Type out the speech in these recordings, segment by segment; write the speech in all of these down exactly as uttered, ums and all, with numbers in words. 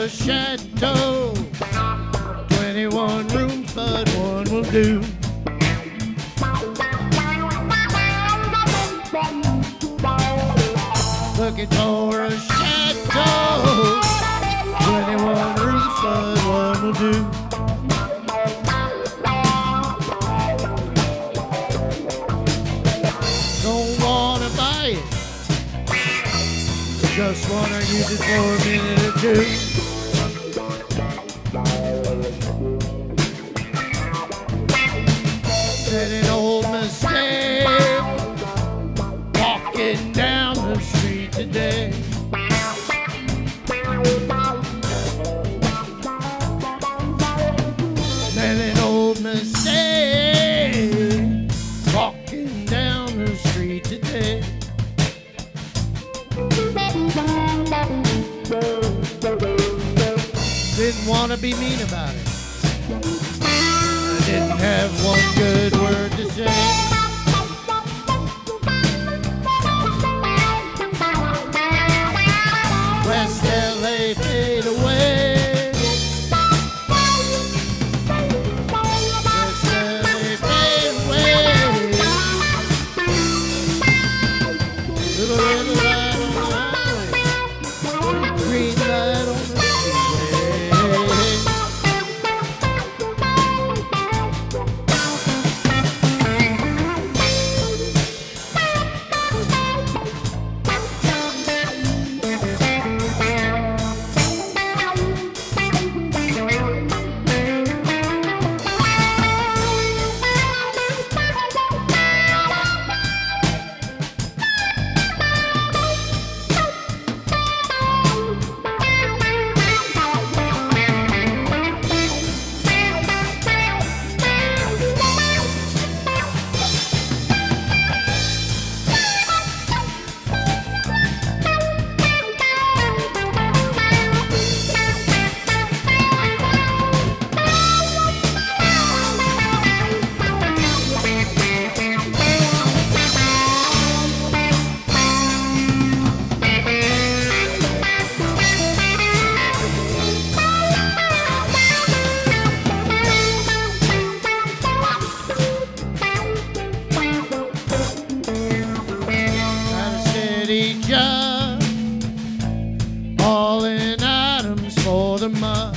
a chateau. Twenty-one rooms, but one will do. Looking for a chateau. Twenty-one rooms, but one will do. Don't wanna buy it, just wanna use it for a minute or two. Said an old mistake, walking down the street today. Said an old mistake, walking down the street today. Didn't want to be mean about it. I didn't have one good word to say. West L A fade away. West L A fade away. Little red light on the highway, green light on the job, hauling items for the mud.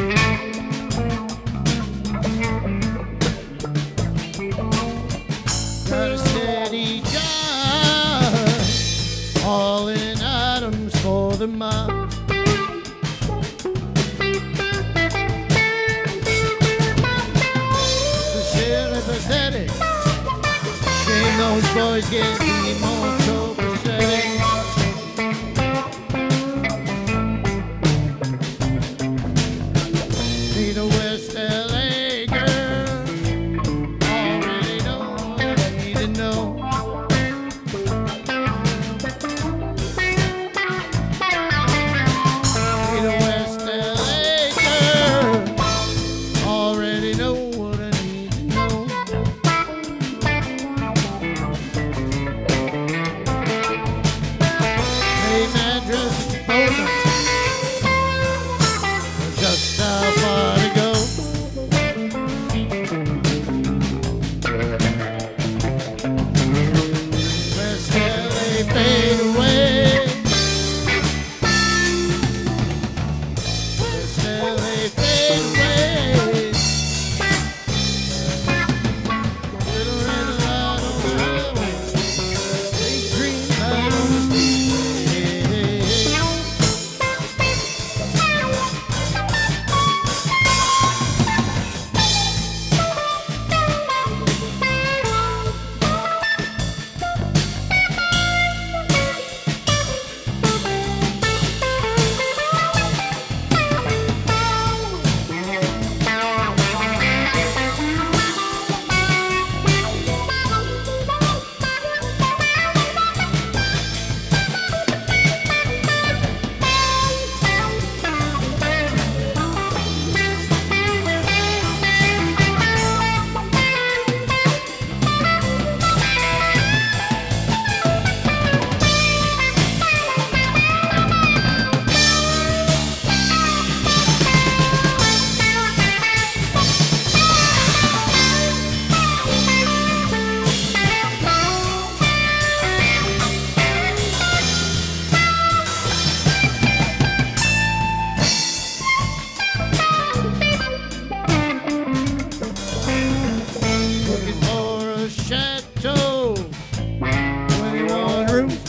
Got a steady job, hauling items for the mud. So silly pathetic, shame those boys get me more trouble. Need a West L A girl, already know what I need to know. Need a West L A girl, already know what I need to know.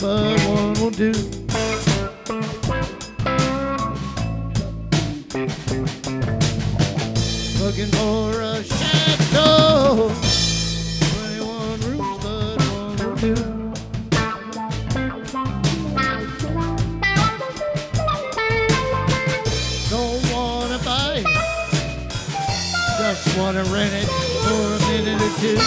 but one won't do. Looking for a chateau, twenty-one rooms, but one won't do. Don't wanna buy it, just wanna rent it for a minute or two.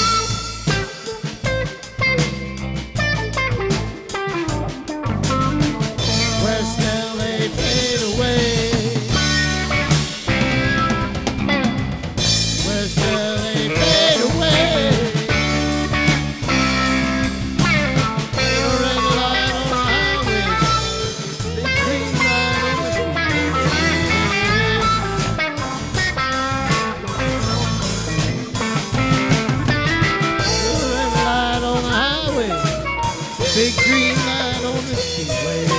West L A fade away. West L A fade away. A red light on the highway, big green light on the red light on the highway, big green light on the speedway.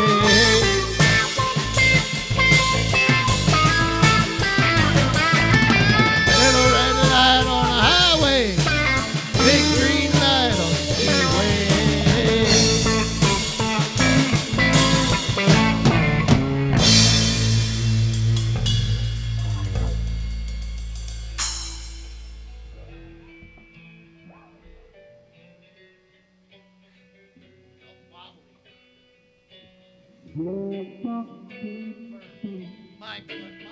Little red light on the highway, big green light on the speedway. My, my